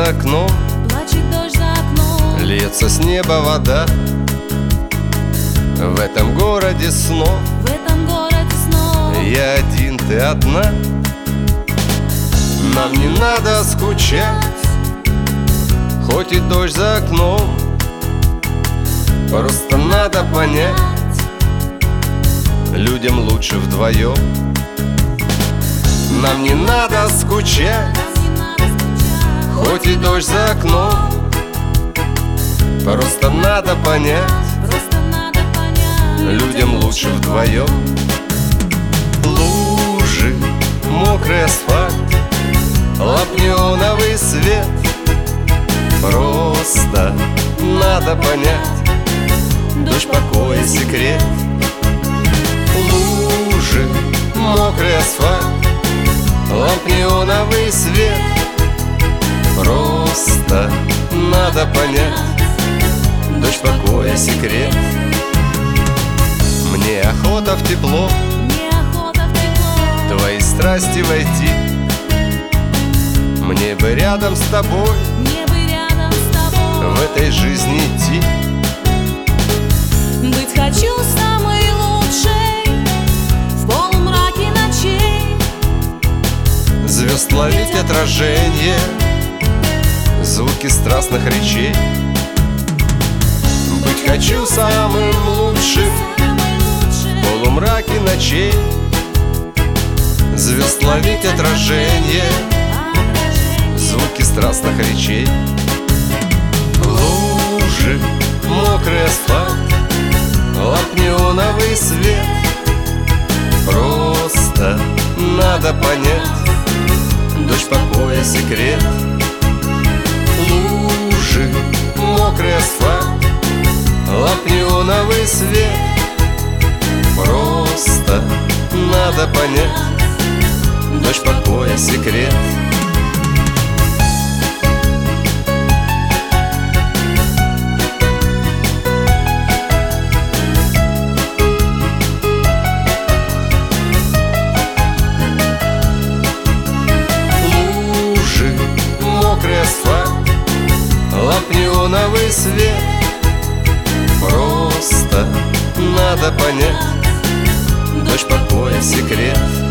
окном, плачет дождь за окном, льется с неба вода. В этом городе снов, в этом городе снов. я один, ты одна. Нам не надо скучать, хоть и дождь за окном. Просто надо понять, людям лучше вдвоем. Нам не надо скучать, хоть и дождь за окном. Просто надо понять, людям лучше вдвоем. Лужи, мокрый асфальт, ламп неоновый свет. Просто надо понять, дождь покоя секрет. Лужи, мокрый асфальт, ламп неоновый свет. Просто надо понять, дождь покоя секрет. Мне охота в тепло, Мне охота в тепло, твои страсти войти. Мне бы рядом с тобой мне бы рядом с тобой. в этой жизни идти. Быть хочу самой лучшей в полумраке ночей. Звезд ловить отражение, звуки страстных речей. Быть хочу самым лучшим в полумраке ночей. Звезд ловить отражение, звуки страстных речей. Лужи, мокрый асфальт, ламп неоновый свет. Просто надо понять, дождь покоя секрет. Лужи, мокрый асфальт, ламп неоновый свет. Просто надо понять, дождь покоя секрет. Мокрый асфальт, ламп неоновый свет. Просто надо понять, дождь покоя секрет.